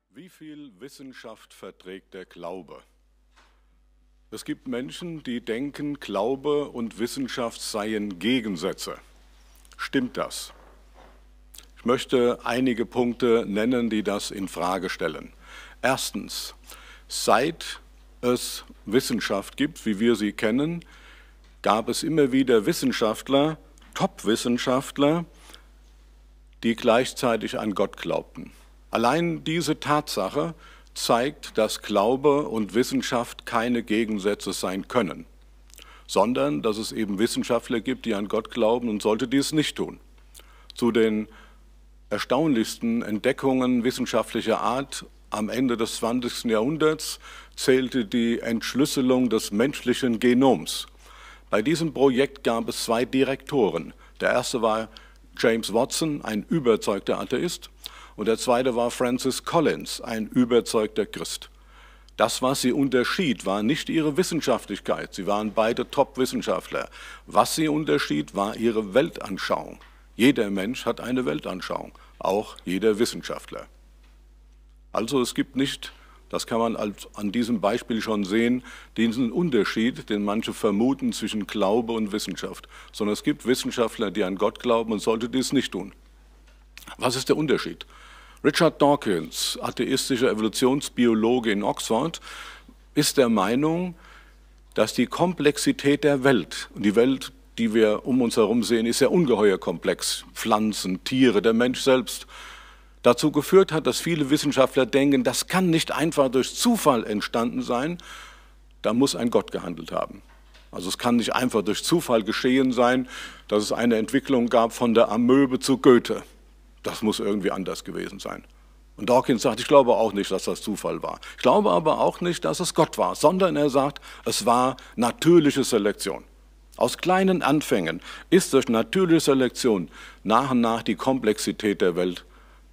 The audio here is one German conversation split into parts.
Wie viel Wissenschaft verträgt der Glaube? Es gibt Menschen, die denken, Glaube und Wissenschaft seien Gegensätze. Stimmt das? Ich möchte einige Punkte nennen, die das in Frage stellen. Erstens, seit es Wissenschaft gibt, wie wir sie kennen, gab es immer wieder Wissenschaftler, Top-Wissenschaftler, die gleichzeitig an Gott glaubten. Allein diese Tatsache zeigt, dass Glaube und Wissenschaft keine Gegensätze sein können, sondern dass es eben Wissenschaftler gibt, die an Gott glauben und sollte dies nicht tun. Zu den erstaunlichsten Entdeckungen wissenschaftlicher Art am Ende des 20. Jahrhunderts zählte die Entschlüsselung des menschlichen Genoms. Bei diesem Projekt gab es zwei Direktoren. Der erste war James Watson, ein überzeugter Atheist, und der zweite war Francis Collins, ein überzeugter Christ. Das, was sie unterschied, war nicht ihre Wissenschaftlichkeit. Sie waren beide Top-Wissenschaftler. Was sie unterschied, war ihre Weltanschauung. Jeder Mensch hat eine Weltanschauung, auch jeder Wissenschaftler. Also es gibt nicht, das kann man an diesem Beispiel schon sehen, diesen Unterschied, den manche vermuten zwischen Glaube und Wissenschaft, sondern es gibt Wissenschaftler, die an Gott glauben und sollte dies nicht tun. Was ist der Unterschied? Richard Dawkins, atheistischer Evolutionsbiologe in Oxford, ist der Meinung, dass die Komplexität der Welt, und die Welt, die wir um uns herum sehen, ist ja ungeheuer komplex, Pflanzen, Tiere, der Mensch selbst, dazu geführt hat, dass viele Wissenschaftler denken, das kann nicht einfach durch Zufall entstanden sein, da muss ein Gott gehandelt haben. Also es kann nicht einfach durch Zufall geschehen sein, dass es eine Entwicklung gab von der Amöbe zu Goethe. Das muss irgendwie anders gewesen sein. Und Dawkins sagt, ich glaube auch nicht, dass das Zufall war. Ich glaube aber auch nicht, dass es Gott war, sondern er sagt, es war natürliche Selektion. Aus kleinen Anfängen ist durch natürliche Selektion nach und nach die Komplexität der Welt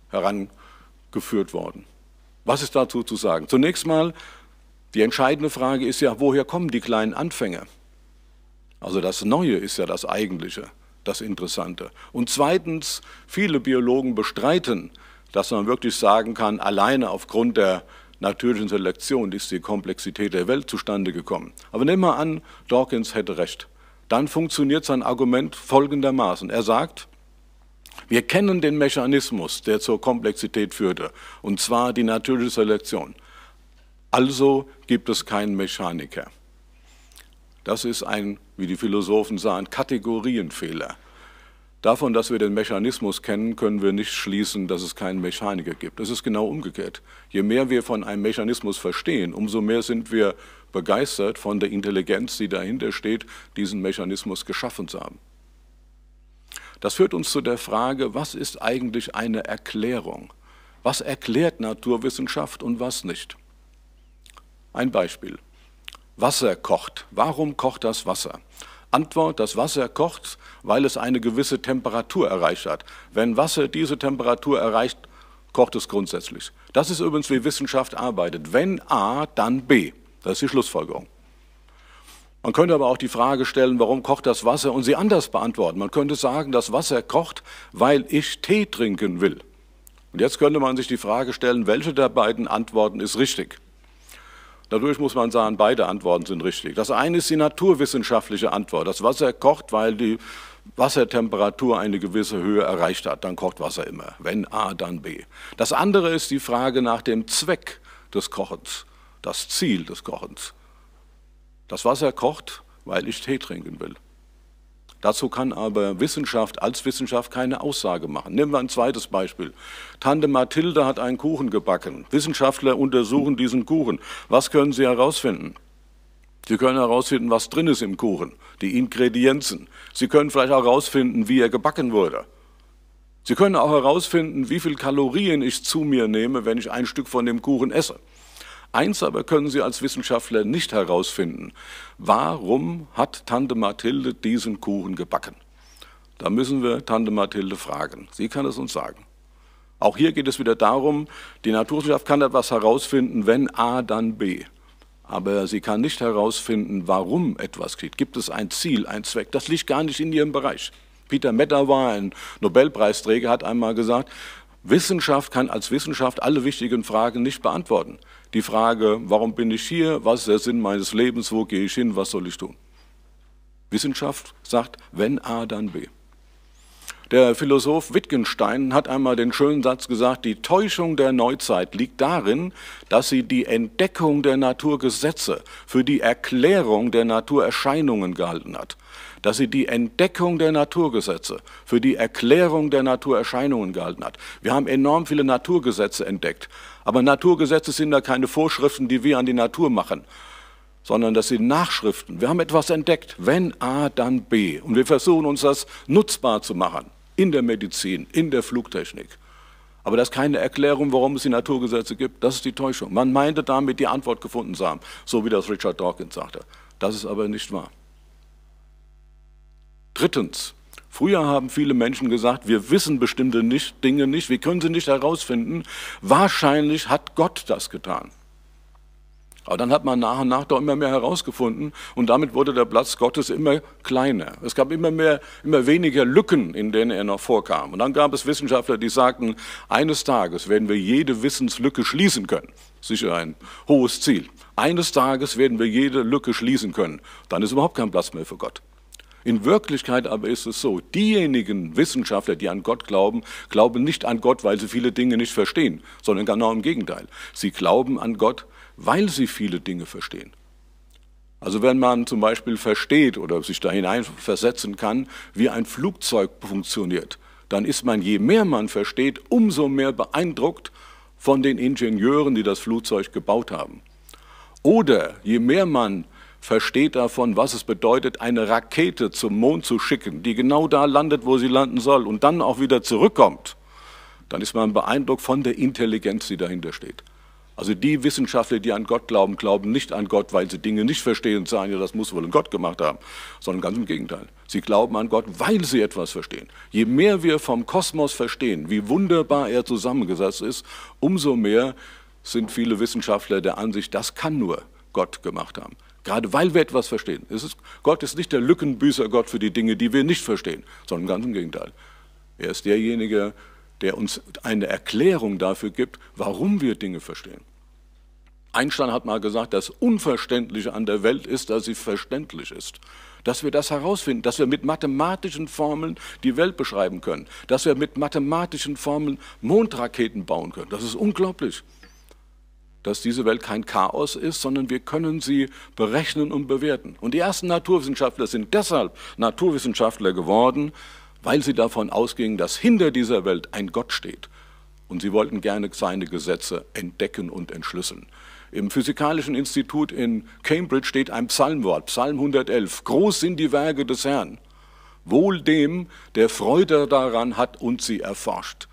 herangeführt worden. Was ist dazu zu sagen? Zunächst mal, die entscheidende Frage ist ja, woher kommen die kleinen Anfänge? Also das Neue ist ja das Eigentliche, das Interessante. Und zweitens, viele Biologen bestreiten, dass man wirklich sagen kann, alleine aufgrund der natürlichen Selektion ist die Komplexität der Welt zustande gekommen. Aber nehmen wir an, Dawkins hätte recht. Dann funktioniert sein Argument folgendermaßen. Er sagt, wir kennen den Mechanismus, der zur Komplexität führte, und zwar die natürliche Selektion. Also gibt es keinen Mechaniker. Das ist ein, wie die Philosophen sagen, Kategorienfehler. Davon, dass wir den Mechanismus kennen, können wir nicht schließen, dass es keinen Mechaniker gibt. Es ist genau umgekehrt. Je mehr wir von einem Mechanismus verstehen, umso mehr sind wir begeistert von der Intelligenz, die dahinter steht, diesen Mechanismus geschaffen zu haben. Das führt uns zu der Frage, was ist eigentlich eine Erklärung? Was erklärt Naturwissenschaft und was nicht? Ein Beispiel. Wasser kocht. Warum kocht das Wasser? Antwort, das Wasser kocht, weil es eine gewisse Temperatur erreicht hat. Wenn Wasser diese Temperatur erreicht, kocht es grundsätzlich. Das ist übrigens, wie Wissenschaft arbeitet. Wenn A, dann B. Das ist die Schlussfolgerung. Man könnte aber auch die Frage stellen, warum kocht das Wasser, und sie anders beantworten. Man könnte sagen, das Wasser kocht, weil ich Tee trinken will. Und jetzt könnte man sich die Frage stellen, welche der beiden Antworten ist richtig? Dadurch muss man sagen, beide Antworten sind richtig. Das eine ist die naturwissenschaftliche Antwort. Das Wasser kocht, weil die Wassertemperatur eine gewisse Höhe erreicht hat. Dann kocht Wasser immer. Wenn A, dann B. Das andere ist die Frage nach dem Zweck des Kochens, das Ziel des Kochens. Das Wasser kocht, weil ich Tee trinken will. Dazu kann aber Wissenschaft als Wissenschaft keine Aussage machen. Nehmen wir ein zweites Beispiel. Tante Mathilde hat einen Kuchen gebacken. Wissenschaftler untersuchen diesen Kuchen. Was können sie herausfinden? Sie können herausfinden, was drin ist im Kuchen, die Ingredienzen. Sie können vielleicht auch herausfinden, wie er gebacken wurde. Sie können auch herausfinden, wie viel Kalorien ich zu mir nehme, wenn ich ein Stück von dem Kuchen esse. Eins aber können Sie als Wissenschaftler nicht herausfinden. Warum hat Tante Mathilde diesen Kuchen gebacken? Da müssen wir Tante Mathilde fragen. Sie kann es uns sagen. Auch hier geht es wieder darum, die Naturwissenschaft kann etwas herausfinden, wenn A, dann B. Aber sie kann nicht herausfinden, warum etwas geschieht. Gibt es ein Ziel, ein Zweck? Das liegt gar nicht in ihrem Bereich. Peter Medawar, ein Nobelpreisträger, hat einmal gesagt, Wissenschaft kann als Wissenschaft alle wichtigen Fragen nicht beantworten. Die Frage, warum bin ich hier, was ist der Sinn meines Lebens, wo gehe ich hin, was soll ich tun? Wissenschaft sagt, wenn A, dann B. Der Philosoph Wittgenstein hat einmal den schönen Satz gesagt, die Täuschung der Neuzeit liegt darin, dass sie die Entdeckung der Naturgesetze für die Erklärung der Naturerscheinungen gehalten hat. Dass sie die Entdeckung der Naturgesetze für die Erklärung der Naturerscheinungen gehalten hat. Wir haben enorm viele Naturgesetze entdeckt, aber Naturgesetze sind ja keine Vorschriften, die wir an die Natur machen, sondern das sind Nachschriften. Wir haben etwas entdeckt, wenn A, dann B. Und wir versuchen uns das nutzbar zu machen, in der Medizin, in der Flugtechnik. Aber das ist keine Erklärung, warum es die Naturgesetze gibt. Das ist die Täuschung. Man meinte damit, die Antwort gefunden zu haben, so wie das Richard Dawkins sagte. Das ist aber nicht wahr. Drittens, früher haben viele Menschen gesagt, wir wissen bestimmte Dinge nicht, wir können sie nicht herausfinden. Wahrscheinlich hat Gott das getan. Aber dann hat man nach und nach doch immer mehr herausgefunden und damit wurde der Platz Gottes immer kleiner. Es gab immer weniger Lücken, in denen er noch vorkam. Und dann gab es Wissenschaftler, die sagten, eines Tages werden wir jede Wissenslücke schließen können. Sicher ein hohes Ziel. Eines Tages werden wir jede Lücke schließen können. Dann ist überhaupt kein Platz mehr für Gott. In Wirklichkeit aber ist es so, diejenigen Wissenschaftler, die an Gott glauben, glauben nicht an Gott, weil sie viele Dinge nicht verstehen, sondern genau im Gegenteil. Sie glauben an Gott, weil sie viele Dinge verstehen. Also wenn man zum Beispiel versteht oder sich da hineinversetzen kann, wie ein Flugzeug funktioniert, dann ist man, je mehr man versteht, umso mehr beeindruckt von den Ingenieuren, die das Flugzeug gebaut haben. Oder je mehr man versteht davon, was es bedeutet, eine Rakete zum Mond zu schicken, die genau da landet, wo sie landen soll und dann auch wieder zurückkommt, dann ist man beeindruckt von der Intelligenz, die dahinter steht. Also die Wissenschaftler, die an Gott glauben, glauben nicht an Gott, weil sie Dinge nicht verstehen und sagen, ja, das muss wohl ein Gott gemacht haben, sondern ganz im Gegenteil. Sie glauben an Gott, weil sie etwas verstehen. Je mehr wir vom Kosmos verstehen, wie wunderbar er zusammengesetzt ist, umso mehr sind viele Wissenschaftler der Ansicht, das kann nur Gott gemacht haben. Gerade weil wir etwas verstehen. Gott ist nicht der Lückenbüßer Gott für die Dinge, die wir nicht verstehen, sondern ganz im Gegenteil. Er ist derjenige, der uns eine Erklärung dafür gibt, warum wir Dinge verstehen. Einstein hat mal gesagt, das Unverständliche an der Welt ist, dass sie verständlich ist. Dass wir das herausfinden, dass wir mit mathematischen Formeln die Welt beschreiben können, dass wir mit mathematischen Formeln Mondraketen bauen können. Das ist unglaublich. Dass diese Welt kein Chaos ist, sondern wir können sie berechnen und bewerten. Und die ersten Naturwissenschaftler sind deshalb Naturwissenschaftler geworden, weil sie davon ausgingen, dass hinter dieser Welt ein Gott steht. Und sie wollten gerne seine Gesetze entdecken und entschlüsseln. Im Physikalischen Institut in Cambridge steht ein Psalmwort, Psalm 111. Groß sind die Werke des Herrn, wohl dem, der Freude daran hat und sie erforscht.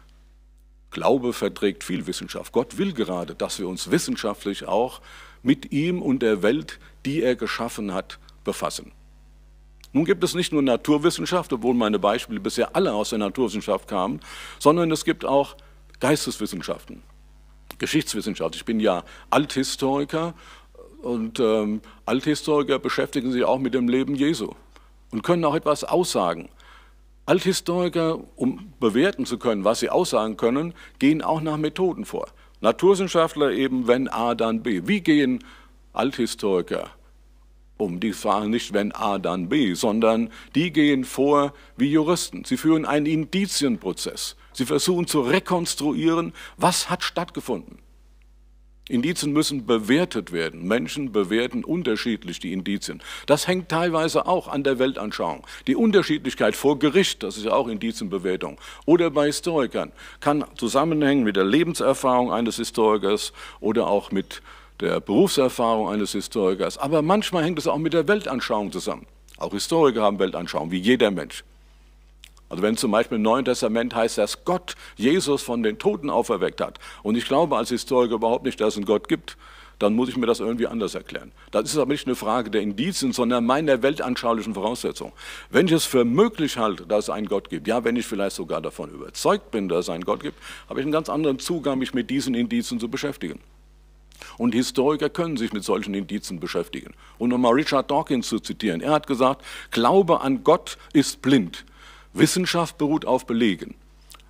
Glaube verträgt viel Wissenschaft. Gott will gerade, dass wir uns wissenschaftlich auch mit ihm und der Welt, die er geschaffen hat, befassen. Nun gibt es nicht nur Naturwissenschaft, obwohl meine Beispiele bisher alle aus der Naturwissenschaft kamen, sondern es gibt auch Geisteswissenschaften, Geschichtswissenschaft. Ich bin ja Althistoriker und Althistoriker beschäftigen sich auch mit dem Leben Jesu und können auch etwas aussagen. Althistoriker, um bewerten zu können, was sie aussagen können, gehen auch nach Methoden vor. Naturwissenschaftler eben, wenn A, dann B. Wie gehen Althistoriker um? Die fragen nicht, wenn A, dann B, sondern die gehen vor wie Juristen. Sie führen einen Indizienprozess. Sie versuchen zu rekonstruieren, was hat stattgefunden. Indizien müssen bewertet werden. Menschen bewerten unterschiedlich die Indizien. Das hängt teilweise auch an der Weltanschauung. Die Unterschiedlichkeit vor Gericht, das ist ja auch Indizienbewertung, oder bei Historikern, kann zusammenhängen mit der Lebenserfahrung eines Historikers oder auch mit der Berufserfahrung eines Historikers. Aber manchmal hängt es auch mit der Weltanschauung zusammen. Auch Historiker haben Weltanschauung, wie jeder Mensch. Also wenn zum Beispiel im Neuen Testament heißt, dass Gott Jesus von den Toten auferweckt hat und ich glaube als Historiker überhaupt nicht, dass es einen Gott gibt, dann muss ich mir das irgendwie anders erklären. Das ist aber nicht eine Frage der Indizien, sondern meiner weltanschaulichen Voraussetzung. Wenn ich es für möglich halte, dass es einen Gott gibt, ja, wenn ich vielleicht sogar davon überzeugt bin, dass es einen Gott gibt, habe ich einen ganz anderen Zugang, mich mit diesen Indizien zu beschäftigen. Und Historiker können sich mit solchen Indizien beschäftigen. Und nochmal Richard Dawkins zu zitieren, er hat gesagt, Glaube an Gott ist blind. Wissenschaft beruht auf Belegen.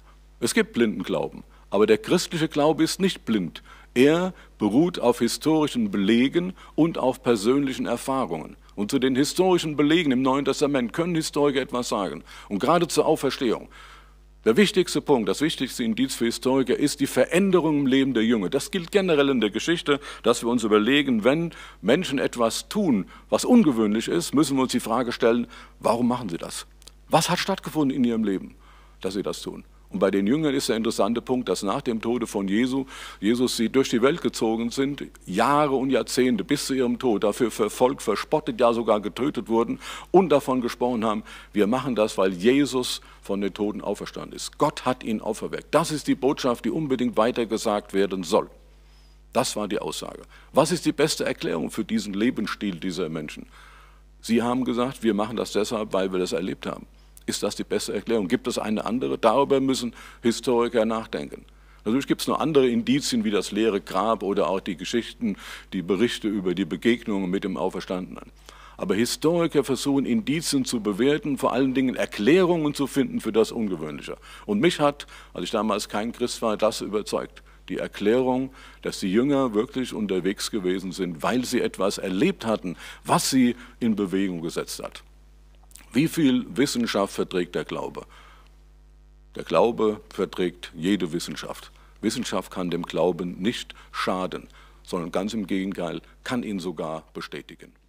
Es gibt blinden Glauben, aber der christliche Glaube ist nicht blind. Er beruht auf historischen Belegen und auf persönlichen Erfahrungen. Und zu den historischen Belegen im Neuen Testament können Historiker etwas sagen. Und gerade zur Auferstehung. Der wichtigste Punkt, das wichtigste Indiz für Historiker ist die Veränderung im Leben der Jünger. Das gilt generell in der Geschichte, dass wir uns überlegen, wenn Menschen etwas tun, was ungewöhnlich ist, müssen wir uns die Frage stellen, warum machen sie das? Was hat stattgefunden in ihrem Leben, dass sie das tun? Und bei den Jüngern ist der interessante Punkt, dass nach dem Tode von Jesus sie durch die Welt gezogen sind, Jahre und Jahrzehnte bis zu ihrem Tod, dafür verfolgt, verspottet, ja sogar getötet wurden und davon gesprochen haben, wir machen das, weil Jesus von den Toten auferstanden ist. Gott hat ihn auferweckt. Das ist die Botschaft, die unbedingt weitergesagt werden soll. Das war die Aussage. Was ist die beste Erklärung für diesen Lebensstil dieser Menschen? Sie haben gesagt, wir machen das deshalb, weil wir das erlebt haben. Ist das die beste Erklärung? Gibt es eine andere? Darüber müssen Historiker nachdenken. Natürlich gibt es noch andere Indizien wie das leere Grab oder auch die Geschichten, die Berichte über die Begegnungen mit dem Auferstandenen. Aber Historiker versuchen, Indizien zu bewerten, vor allen Dingen Erklärungen zu finden für das Ungewöhnliche. Und mich hat, als ich damals kein Christ war, das überzeugt. Die Erklärung, dass die Jünger wirklich unterwegs gewesen sind, weil sie etwas erlebt hatten, was sie in Bewegung gesetzt hat. Wie viel Wissenschaft verträgt der Glaube? Der Glaube verträgt jede Wissenschaft. Wissenschaft kann dem Glauben nicht schaden, sondern ganz im Gegenteil, kann ihn sogar bestätigen.